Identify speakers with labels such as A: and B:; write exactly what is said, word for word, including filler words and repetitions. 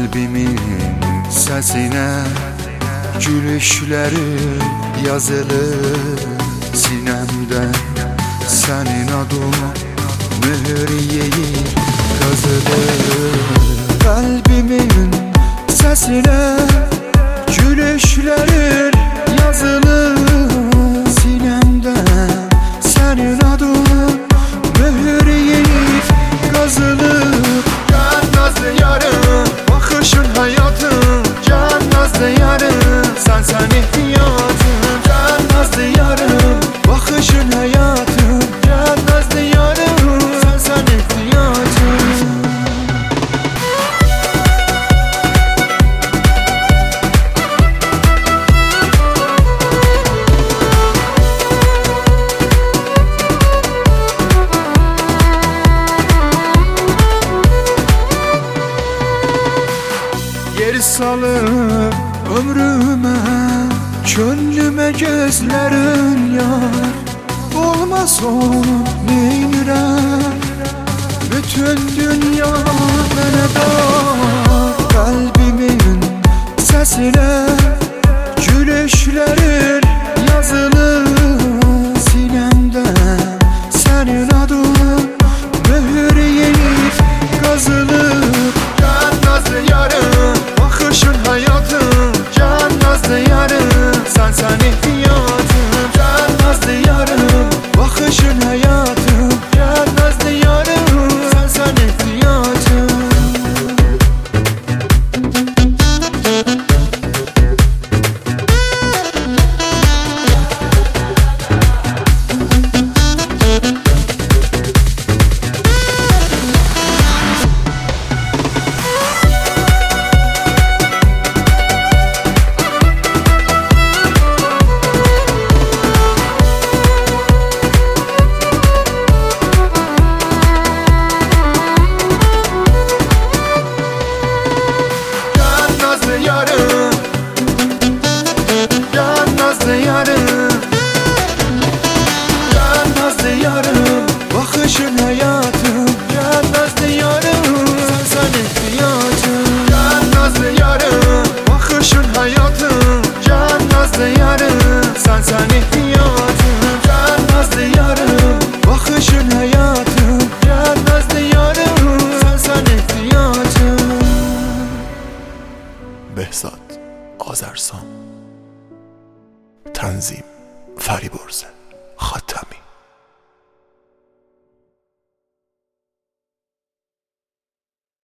A: Kalbimin sesine gülüşleri yazılı sinemde, senin adın mühür yiyip kazılı. Kalbimin sesine gülüşlerin yazılı sinemde, senin adın mühür yiyip kazılı. Can nazlı yarım, bakışın hayatım, can nazlı yarım, sen sen ihtiyacım. Can nazlı yarım, bakışın hayatım, can nazlı yarım, sen sen ihtiyacım. Yer salıp ömrüme, gönlüme gözlerin yar. Olmaz onun neynirem, bütün dünya bana dar. Kalbimin sesine gülüşlerin yazılı sinemde, senin adın mühür yiyip kazılı. Can nazlı yarım, bakışın hayatım, can nazlı yarım, sen sen ihtiyacım. Can nazlı yarım, bakışın hayatım, can nazlı yarım, sen sen ihtiyacım. Bakışın hayatım, can nazlı yarım, sen sen ihtiyacım. Can nazlı yarım, bakışın hayatım, can nazlı yarım, sen sen ihtiyacım. Can nazlı yarım, bakışın hayatım, can nazlı yarım, sen sen ihtiyacım.
B: Behzad Azersan. Tanzim Fariborze Xatami.